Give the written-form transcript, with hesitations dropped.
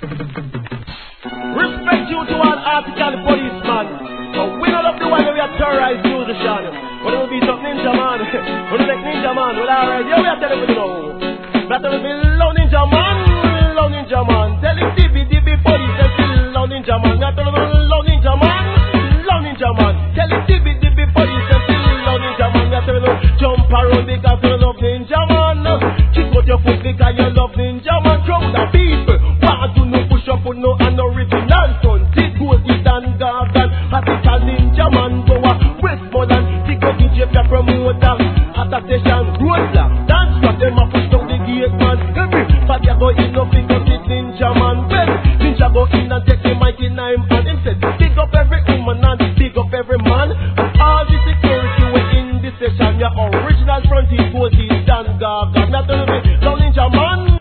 Respect you to all article policeman. So we don't love the one we are terrorized musician. When we beat up Ninja Man, when we make Ninja Man, well alright, yeah, we are telling you now. That will be low Ninja Man, low Ninja Man. Tell him DB police, they still low Ninja Man. That will be low Ninja Man, low Ninja Man. Tell him DB police, they still low Ninja Man. That will be jump around because you love Ninja Man. Kick out your foot because you love Ninja Man. Crowd of people, want to no push up no and original son. This goes is and garden. Article Ninja Man go a Westmoreland. Dig up in Jeff promoter. At a station roadblock. Dance for them a push down the gate man. Every party go in up